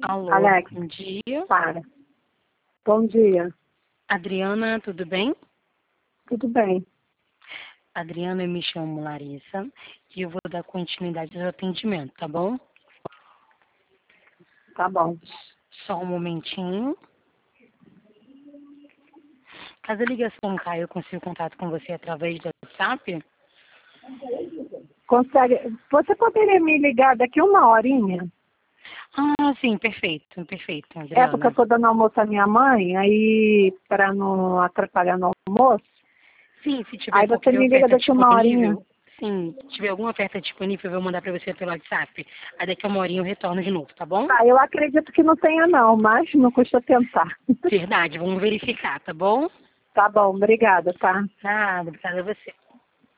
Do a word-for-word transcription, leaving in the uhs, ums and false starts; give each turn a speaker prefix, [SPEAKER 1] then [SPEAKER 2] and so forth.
[SPEAKER 1] Alô,
[SPEAKER 2] Alex,
[SPEAKER 1] bom dia.
[SPEAKER 2] para. Bom dia.
[SPEAKER 1] Adriana, tudo bem?
[SPEAKER 2] Tudo bem.
[SPEAKER 1] Adriana, eu me chamo Larissa e eu vou dar continuidade ao atendimento, tá bom?
[SPEAKER 2] Tá bom.
[SPEAKER 1] Só um momentinho. Caso a ligação caia, eu consigo contato com você através do WhatsApp?
[SPEAKER 2] Consegue. Você poderia me ligar daqui uma horinha?
[SPEAKER 1] Ah, sim, perfeito, perfeito,
[SPEAKER 2] É porque eu
[SPEAKER 1] Adriana.
[SPEAKER 2] tô dando almoço à minha mãe, aí para não atrapalhar no almoço.
[SPEAKER 1] Sim, se tiver
[SPEAKER 2] Aí você
[SPEAKER 1] qualquer
[SPEAKER 2] me liga
[SPEAKER 1] oferta
[SPEAKER 2] daqui uma horinha.
[SPEAKER 1] disponível, sim, se tiver alguma oferta disponível, eu vou mandar para você pelo WhatsApp. Aí daqui a uma horinha eu retorno de novo, tá bom?
[SPEAKER 2] Tá, eu acredito que não tenha não, mas não custa tentar.
[SPEAKER 1] Verdade, vamos verificar, tá bom?
[SPEAKER 2] Tá bom, obrigada, tá?
[SPEAKER 1] Nada, obrigada a você.